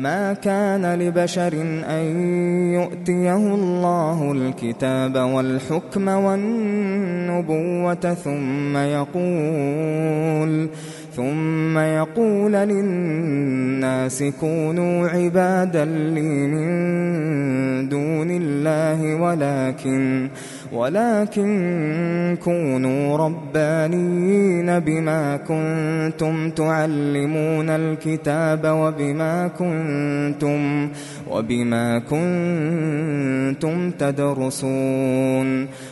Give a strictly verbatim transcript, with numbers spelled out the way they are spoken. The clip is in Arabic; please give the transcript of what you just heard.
ما كان لبشر أن يؤتيه الله الكتاب والحكم والنبوة ثم يقول ثم يقول للناس كونوا عبادا لي من دون الله ولكن ولكن كونوا ربانيين بما كنتم تعلمون الكتاب وبما كنتم وبما كنتم تدرسون